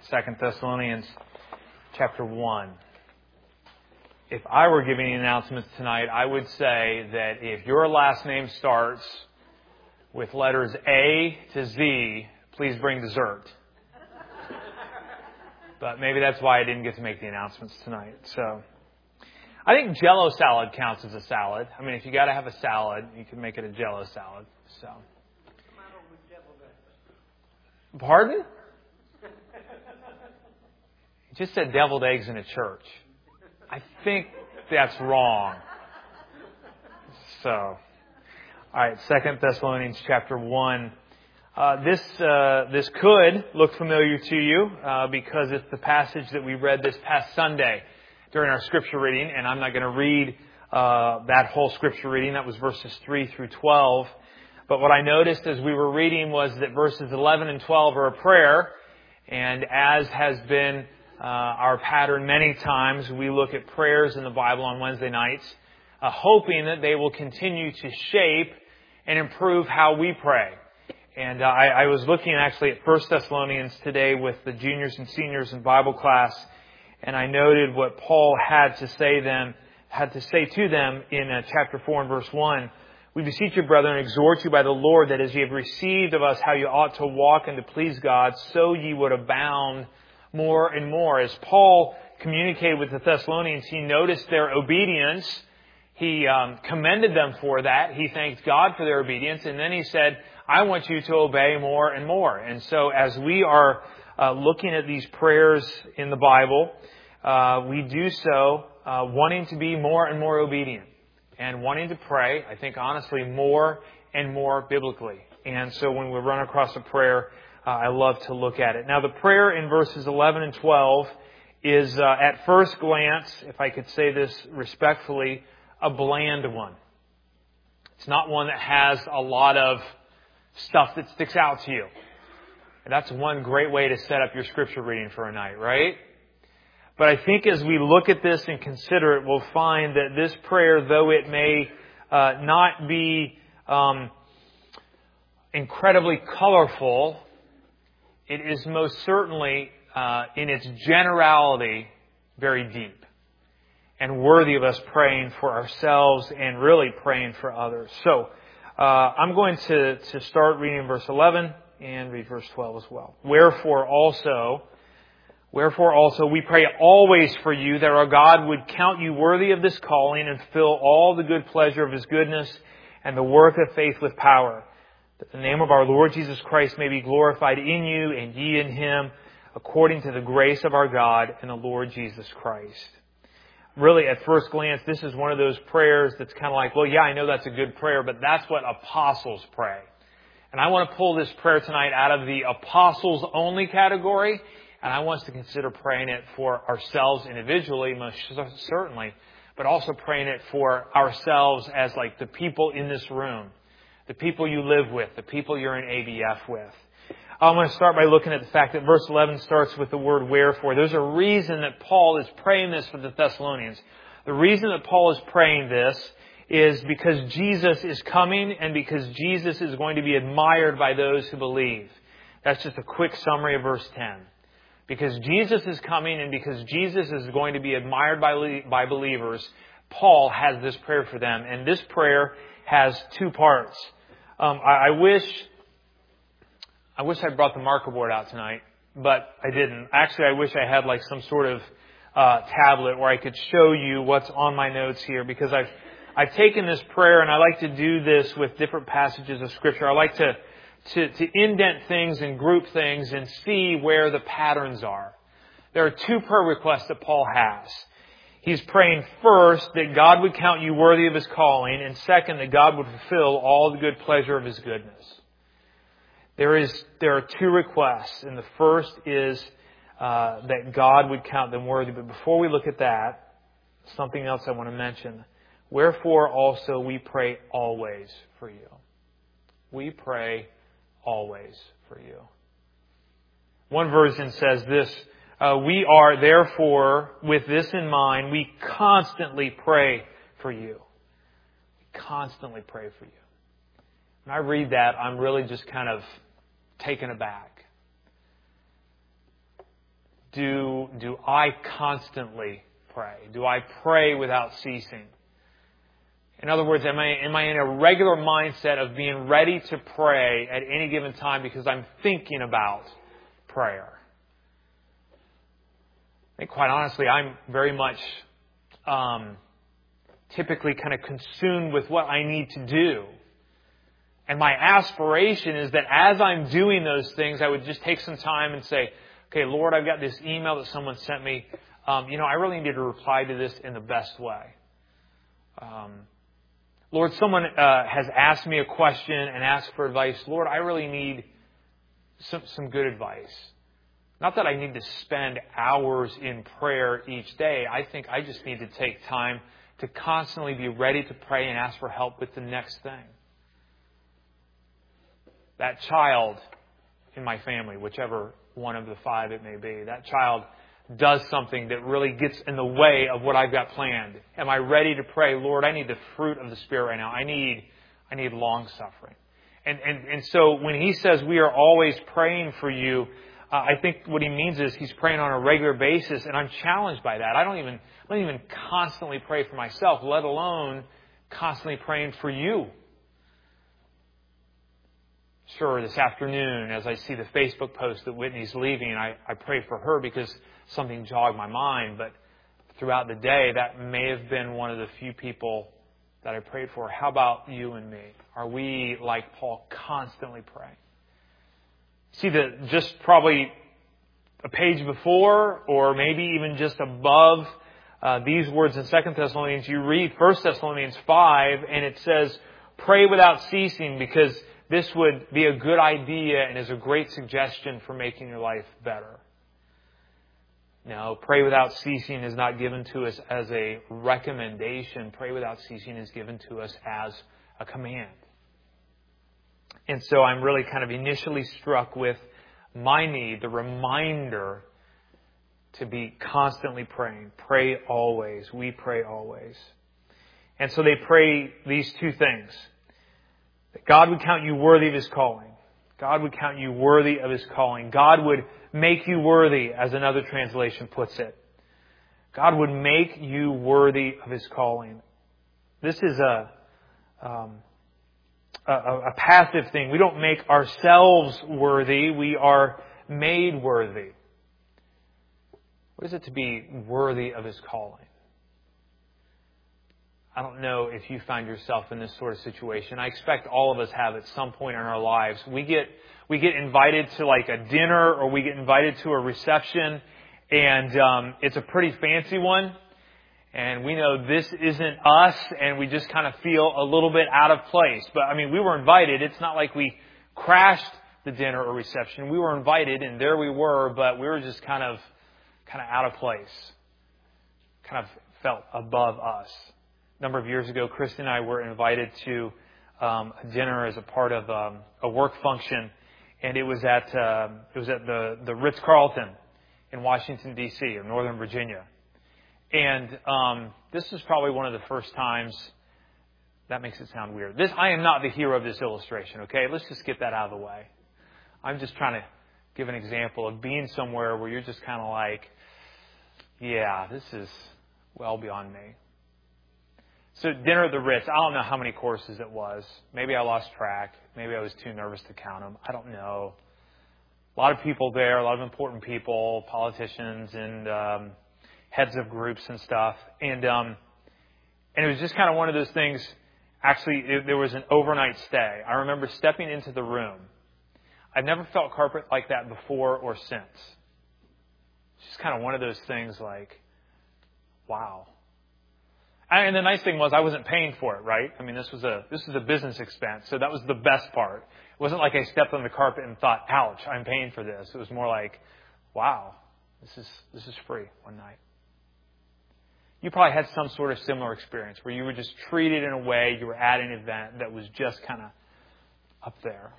2 Thessalonians chapter 1. If I were giving announcements tonight, I would say that if your last name starts with letters A to Z, please bring dessert. But maybe that's why I didn't get to make the announcements tonight. So I think Jell-O salad counts as a salad. I mean, if you got to have a salad, you can make it a Jell-O salad. So. Pardon? You just said deviled eggs in a church. I think that's wrong. So, all right, 2 Thessalonians chapter 1. This could look familiar to you because it's the passage that we read this past Sunday during our scripture reading, and I'm not going to read that whole scripture reading. That was verses 3 through 12. But what I noticed as we were reading was that verses 11 and 12 are a prayer, and as has been our pattern many times, we look at prayers in the Bible on Wednesday nights, hoping that they will continue to shape and improve how we pray. And I was looking actually at 1 Thessalonians today with the juniors and seniors in Bible class, and I noted what Paul had to say to them in chapter 4 and verse 1. We beseech you, brethren, and exhort you by the Lord, that as ye have received of us how you ought to walk and to please God, so ye would abound more and more. As Paul communicated with the Thessalonians, he noticed their obedience. He commended them for that. He thanked God for their obedience. And then he said, I want you to obey more and more. And so as we are looking at these prayers in the Bible, we do so wanting to be more and more obedient and wanting to pray, I think honestly, more and more biblically. And so when we run across a prayer, I love to look at it. Now the prayer in verses 11 and 12 is at first glance, if I could say this respectfully, a bland one. It's not one that has a lot of stuff that sticks out to you. And that's one great way to set up your scripture reading for a night, right? But I think as we look at this and consider it, we'll find that this prayer, though it may not be incredibly colorful, it is most certainly, in its generality, very deep and worthy of us praying for ourselves and really praying for others. So, I'm going to start reading verse 11 and read verse 12 as well. Wherefore also we pray always for you that our God would count you worthy of this calling and fill all the good pleasure of His goodness and the work of faith with power, that the name of our Lord Jesus Christ may be glorified in you and ye in Him, according to the grace of our God and the Lord Jesus Christ. Really, at first glance, this is one of those prayers that's kind of like, well, yeah, I know that's a good prayer, but that's what apostles pray. And I want to pull this prayer tonight out of the apostles only category, and I want us to consider praying it for ourselves individually, most certainly, but also praying it for ourselves as like the people in this room, the people you live with, the people you're in ABF with. I'm going to start by looking at the fact that verse 11 starts with the word wherefore. There's a reason that Paul is praying this for the Thessalonians. The reason that Paul is praying this is because Jesus is coming and because Jesus is going to be admired by those who believe. That's just a quick summary of verse 10. Because Jesus is coming and because Jesus is going to be admired by believers, Paul has this prayer for them. And this prayer has two parts. I wish I brought the marker board out tonight, but I didn't. Actually, I wish I had like some sort of tablet where I could show you what's on my notes here, because I've taken this prayer and I like to do this with different passages of Scripture. I like to indent things and group things and see where the patterns are. There are two prayer requests that Paul has. He's praying first that God would count you worthy of His calling, and second, that God would fulfill all the good pleasure of His goodness. There are two requests, and the first is that God would count them worthy. But before we look at that, something else I want to mention. Wherefore also we pray always for you. We pray always for you. One version says this, we are therefore, with this in mind, we constantly pray for you. We constantly pray for you. When I read that, I'm really just kind of taken aback. do I constantly pray? Do I pray without ceasing? In other words, am I in a regular mindset of being ready to pray at any given time because I'm thinking about prayer? I think quite honestly, I'm very much typically kind of consumed with what I need to do. And my aspiration is that as I'm doing those things, I would just take some time and say, okay, Lord, I've got this email that someone sent me. I really need to reply to this in the best way. Lord, someone has asked me a question and asked for advice. Lord, I really need some good advice. Not that I need to spend hours in prayer each day. I think I just need to take time to constantly be ready to pray and ask for help with the next thing. That child in my family, whichever one of the 5 it may be, that child does something that really gets in the way of what I've got planned. Am I ready to pray, Lord, I need the fruit of the Spirit right now. I need long suffering. And so when he says we are always praying for you, I think what he means is he's praying on a regular basis, and I'm challenged by that. I don't even constantly pray for myself, let alone constantly praying for you. Sure, this afternoon, as I see the Facebook post that Whitney's leaving, I pray for her because something jogged my mind. But throughout the day, that may have been one of the few people that I prayed for. How about you and me? Are we, like Paul, constantly praying? See, just probably a page before, or maybe even just above these words in 2 Thessalonians, you read 1 Thessalonians 5, and it says, pray without ceasing, because this would be a good idea and is a great suggestion for making your life better. No, pray without ceasing is not given to us as a recommendation. Pray without ceasing is given to us as a command. And so I'm really kind of initially struck with my need, the reminder to be constantly praying. Pray always. We pray always. And so they pray these 2 things. That God would count you worthy of His calling. God would count you worthy of His calling. God would make you worthy, as another translation puts it. God would make you worthy of His calling. This is a passive thing. We don't make ourselves worthy. We are made worthy. What is it to be worthy of His calling? I don't know if you find yourself in this sort of situation. I expect all of us have at some point in our lives. We get invited to like a dinner, or we get invited to a reception, and it's a pretty fancy one. And we know this isn't us, and we just kind of feel a little bit out of place. But I mean, we were invited. It's not like we crashed the dinner or reception. We were invited, and there we were, but we were just kind of out of place. Kind of felt above us. A number of years ago, Kristen and I were invited to a dinner as a part of a work function, and it was at the Ritz-Carlton in Washington, D.C., or Northern Virginia. And this is probably one of the first times. That makes it sound weird. I am not the hero of this illustration, okay? Let's just get that out of the way. I'm just trying to give an example of being somewhere where you're just kind of like, yeah, this is well beyond me. So dinner at the Ritz, I don't know how many courses it was. Maybe I lost track. Maybe I was too nervous to count them. I don't know. A lot of people there, a lot of important people, politicians and heads of groups and stuff. And it was just kind of one of those things. Actually, there was an overnight stay. I remember stepping into the room. I've never felt carpet like that before or since. It's just kind of one of those things like, wow. And the nice thing was I wasn't paying for it, right? I mean, this was a business expense, so that was the best part. It wasn't like I stepped on the carpet and thought, ouch, I'm paying for this. It was more like, wow, this is free one night. You probably had some sort of similar experience where you were just treated in a way, you were at an event that was just kind of up there.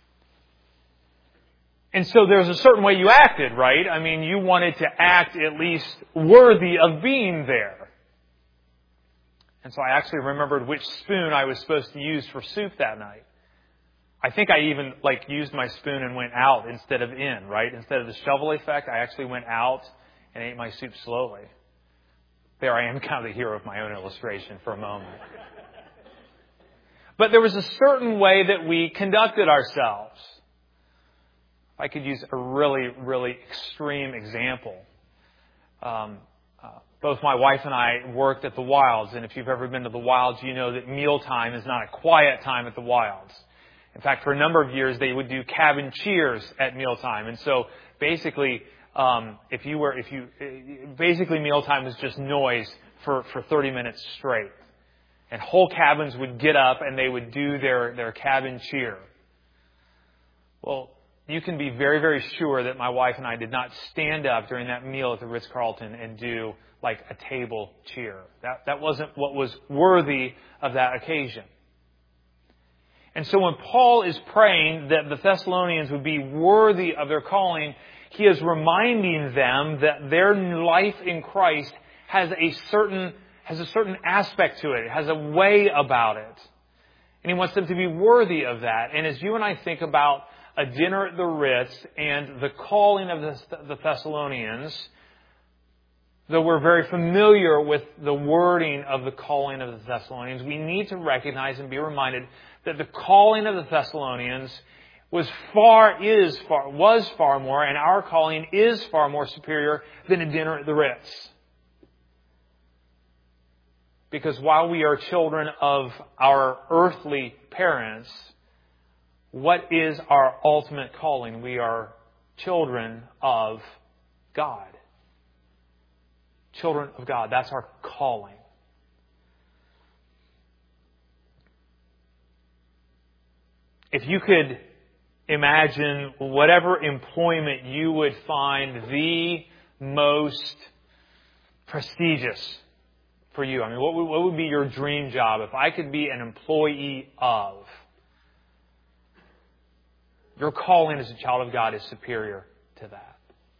And so there was a certain way you acted, right? I mean, you wanted to act at least worthy of being there. And so I actually remembered which spoon I was supposed to use for soup that night. I think I even used my spoon and went out instead of in, right? Instead of the shovel effect, I actually went out and ate my soup slowly. There I am, kind of the hero of my own illustration for a moment. But there was a certain way that we conducted ourselves. If I could use a really, really extreme example. Both my wife and I worked at the Wilds, and if you've ever been to the Wilds, you know that mealtime is not a quiet time at the Wilds. In fact, for a number of years, they would do cabin cheers at mealtime, and so basically, basically mealtime was just noise for 30 minutes straight, and whole cabins would get up and they would do their cabin cheer. Well, you can be very, very sure that my wife and I did not stand up during that meal at the Ritz-Carlton and do like a table cheer. That wasn't what was worthy of that occasion. And so when Paul is praying that the Thessalonians would be worthy of their calling, he is reminding them that their life in Christ has a certain aspect to it. It has a way about it. And he wants them to be worthy of that. And as you and I think about a dinner at the Ritz and the calling of the Thessalonians, though we're very familiar with the wording of the calling of the Thessalonians, we need to recognize and be reminded that the calling of the Thessalonians was far more, and our calling is far more superior than a dinner at the Ritz. Because while we are children of our earthly parents, what is our ultimate calling? We are children of God. Children of God. That's our calling. If you could imagine whatever employment you would find the most prestigious for you. I mean, what would be your dream job if I could be an employee of? Your calling as a child of God is superior to that.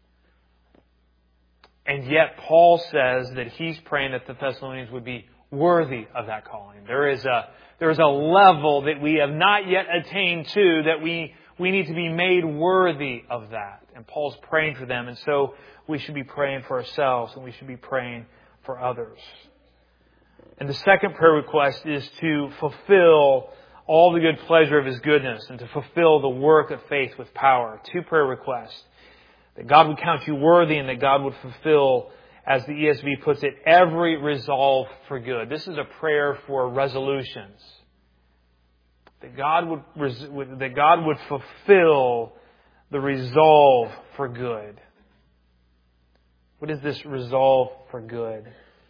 And yet Paul says that he's praying that the Thessalonians would be worthy of that calling. There is a level that we have not yet attained to that we need to be made worthy of that. And Paul's praying for them, and so we should be praying for ourselves and we should be praying for others. And the second prayer request is to fulfill all the good pleasure of His goodness and to fulfill the work of faith with power. Two prayer requests. That God would count you worthy and that God would fulfill, as the ESV puts it, every resolve for good. This is a prayer for resolutions. That God would fulfill the resolve for good. What is this resolve for good?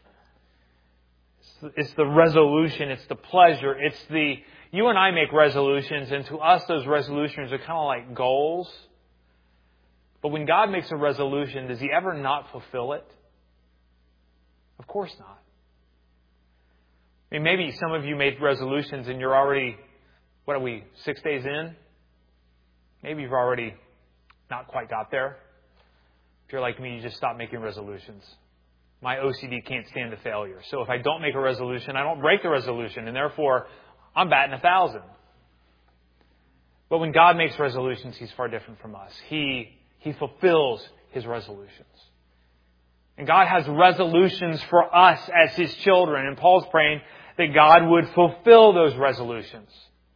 It's the resolution. It's the pleasure. You and I make resolutions, and to us those resolutions are kind of like goals. But when God makes a resolution, does He ever not fulfill it? Of course not. I mean, maybe some of you made resolutions and you're already, 6 days in? Maybe you've already not quite got there. If you're like me, you just stop making resolutions. My OCD can't stand the failure. So if I don't make a resolution, I don't break the resolution, and therefore I'm batting 1,000. But when God makes resolutions, He's far different from us. He fulfills His resolutions. And God has resolutions for us as His children. And Paul's praying that God would fulfill those resolutions.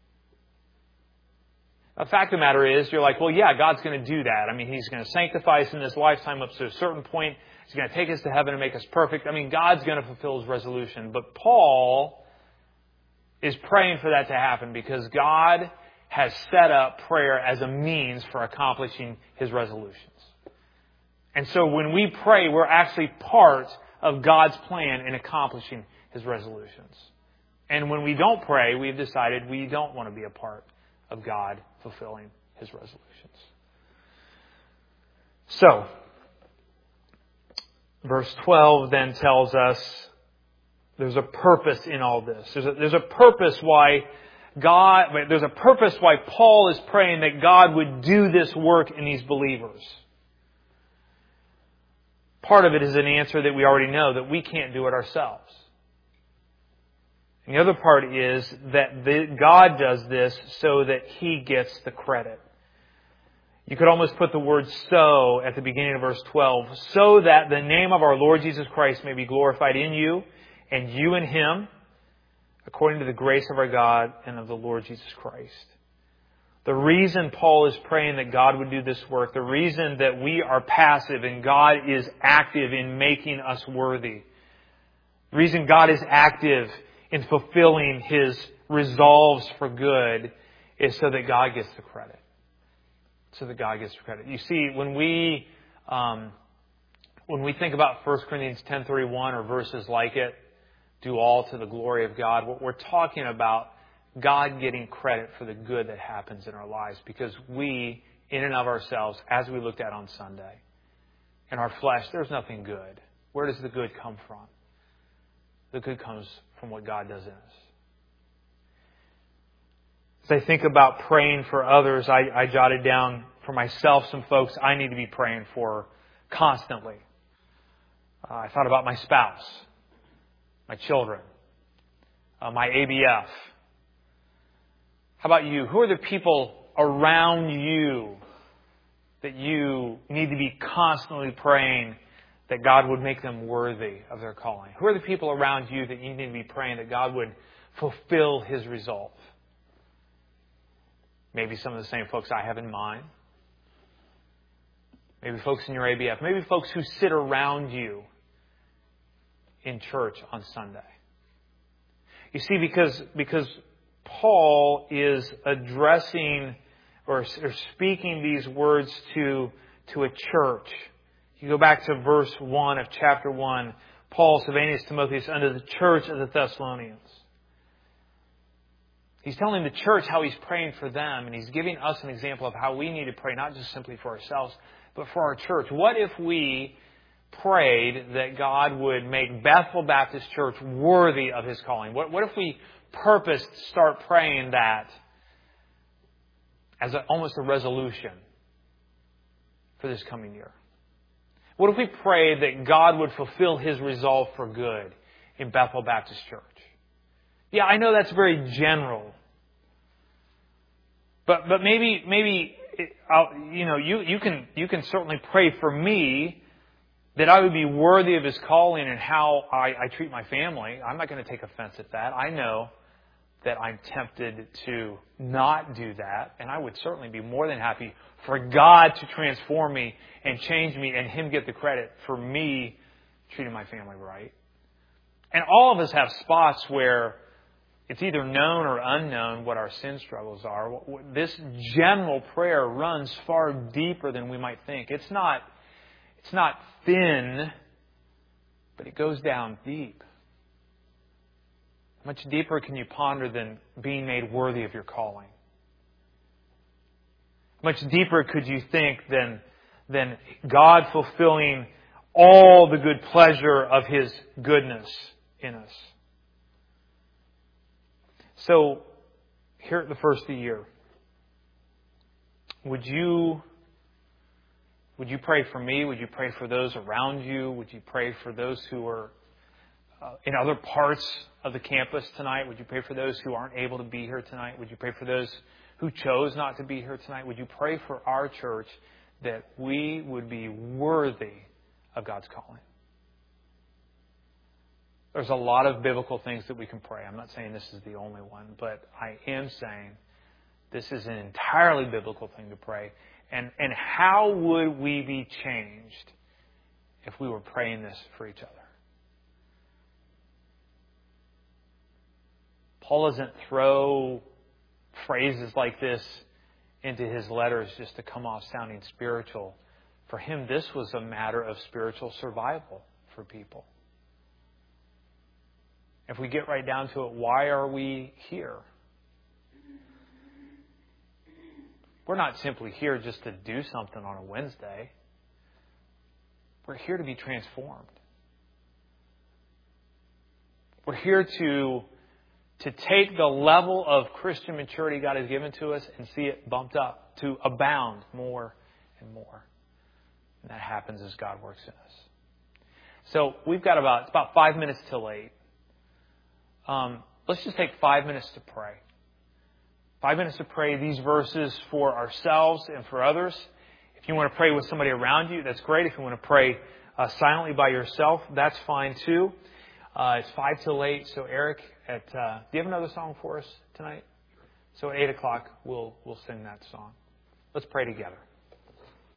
The fact of the matter is, you're like, well, yeah, God's going to do that. I mean, He's going to sanctify us in this lifetime up to a certain point. He's going to take us to heaven and make us perfect. I mean, God's going to fulfill His resolution. But Paul is praying for that to happen because God has set up prayer as a means for accomplishing His resolutions. And so when we pray, we're actually part of God's plan in accomplishing His resolutions. And when we don't pray, we've decided we don't want to be a part of God fulfilling His resolutions. So, verse 12 then tells us there's a purpose in all this. There's a purpose why Paul is praying that God would do this work in these believers. Part of it is an answer that we already know, that we can't do it ourselves. And the other part is that God does this so that He gets the credit. You could almost put the word "so" at the beginning of verse 12. So that the name of our Lord Jesus Christ may be glorified in you, and you in Him, according to the grace of our God and of the Lord Jesus Christ. The reason Paul is praying that God would do this work, the reason that we are passive and God is active in making us worthy, the reason God is active in fulfilling His resolves for good is so that God gets the credit. So that God gets the credit. You see, when we think about 1 Corinthians 10:31 or verses like it, do all to the glory of God, what we're talking about God getting credit for the good that happens in our lives, because we, in and of ourselves, as we looked at on Sunday, in our flesh, there's nothing good. Where does the good come from? The good comes from what God does in us. As I think about praying for others, I jotted down for myself some folks I need to be praying for constantly. I thought about my spouse, my children, my ABF. How about you? Who are the people around you that you need to be constantly praying that God would make them worthy of their calling? Who are the people around you that you need to be praying that God would fulfill His resolve? Maybe some of the same folks I have in mind. Maybe folks in your ABF. Maybe folks who sit around you in church on Sunday. You see, because Paul is addressing or speaking these words to a church. You go back to verse 1 of chapter 1. Paul, Silvanus, Timotheus, unto the church of the Thessalonians. He's telling the church how he's praying for them, and he's giving us an example of how we need to pray, not just simply for ourselves, but for our church. What if we prayed that God would make Bethel Baptist Church worthy of His calling? What if we purposed to start praying that as almost a resolution for this coming year? What if we prayed that God would fulfill His resolve for good in Bethel Baptist Church? Yeah, I know that's very general. But maybe you can certainly pray for me that I would be worthy of His calling and how I treat my family. I'm not going to take offense at that. I know that I'm tempted to not do that, and I would certainly be more than happy for God to transform me and change me and Him get the credit for me treating my family right. And all of us have spots where it's either known or unknown what our sin struggles are. This general prayer runs far deeper than we might think. It's not thin, but it goes down deep. Much deeper can you ponder than being made worthy of your calling? Much deeper could you think than God fulfilling all the good pleasure of His goodness in us. So, here at the first of the year, would you pray for me? Would you pray for those around you? Would you pray for those who are in other parts of the campus tonight? Would you pray for those who aren't able to be here tonight? Would you pray for those who chose not to be here tonight? Would you pray for our church that we would be worthy of God's calling? There's a lot of biblical things that we can pray. I'm not saying this is the only one, but I am saying this is an entirely biblical thing to pray. And how would we be changed if we were praying this for each other? Paul doesn't throw phrases like this into his letters just to come off sounding spiritual. For him, this was a matter of spiritual survival for people. If we get right down to it, why are we here? We're not simply here just to do something on a Wednesday. We're here to be transformed. We're here to take the level of Christian maturity God has given to us and see it bumped up, to abound more and more. And that happens as God works in us. So we've got it's about 5 minutes till 8. let's just take 5 minutes to pray. 5 minutes to pray these verses for ourselves and for others. If you want to pray with somebody around you, that's great. If you want to pray silently by yourself, that's fine too. It's 5 till 8. So Eric, do you have another song for us tonight? So at 8 o'clock, we'll sing that song. Let's pray together.